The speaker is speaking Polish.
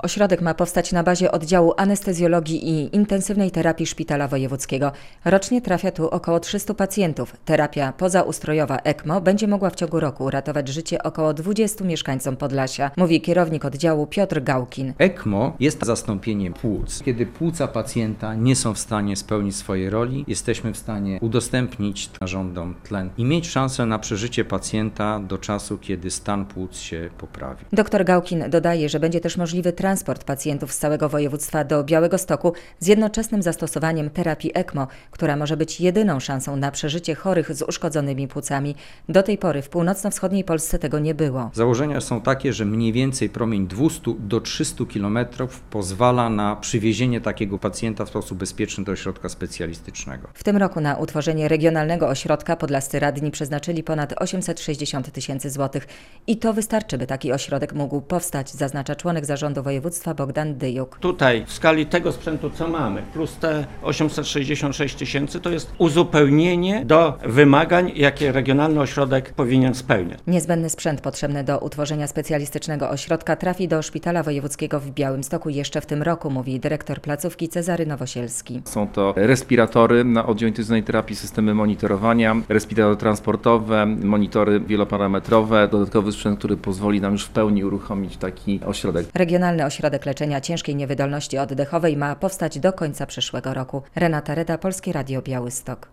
Ośrodek ma powstać na bazie oddziału anestezjologii i intensywnej terapii Szpitala Wojewódzkiego. Rocznie trafia tu około 300 pacjentów. Terapia pozaustrojowa ECMO będzie mogła w ciągu roku uratować życie około 20 mieszkańcom Podlasia, mówi kierownik oddziału Piotr Gałkin. ECMO jest zastąpieniem płuc. Kiedy płuca pacjenta nie są w stanie spełnić swojej roli, jesteśmy w stanie udostępnić narządom tlen i mieć szansę na przeżycie pacjenta do czasu, kiedy stan płuc się poprawi. Dr Gałkin dodaje, że będzie też możliwy transport pacjentów z całego województwa do Białegostoku z jednoczesnym zastosowaniem terapii ECMO, która może być jedyną szansą na przeżycie chorych z uszkodzonymi płucami. Do tej pory w północno-wschodniej Polsce tego nie było. Założenia są takie, że mniej więcej promień 200 do 300 km pozwala na przywiezienie takiego pacjenta w sposób bezpieczny do ośrodka specjalistycznego. W tym roku na utworzenie regionalnego ośrodka podlascy radni przeznaczyli ponad 860 tysięcy złotych. I to wystarczy, by taki ośrodek mógł powstać, zaznacza członek zarządu województwa Bogdan Dyjuk. Tutaj w skali tego sprzętu, co mamy, plus te 866 tysięcy, to jest uzupełnienie do wymagań, jakie regionalny ośrodek powinien spełniać. Niezbędny sprzęt potrzebny do utworzenia specjalistycznego ośrodka trafi do Szpitala Wojewódzkiego w Białymstoku jeszcze w tym roku, mówi dyrektor placówki Cezary Nowosielski. Są to respiratory na oddział intensywnej terapii, systemy monitorowania, respiratory transportowe, monitory wieloparametrowe, dodatkowy sprzęt, który pozwoli nam już w pełni uruchomić taki ośrodek. Regionalny Ośrodek Leczenia Ciężkiej Niewydolności Oddechowej ma powstać do końca przyszłego roku. Renata Reda, Polskie Radio Białystok.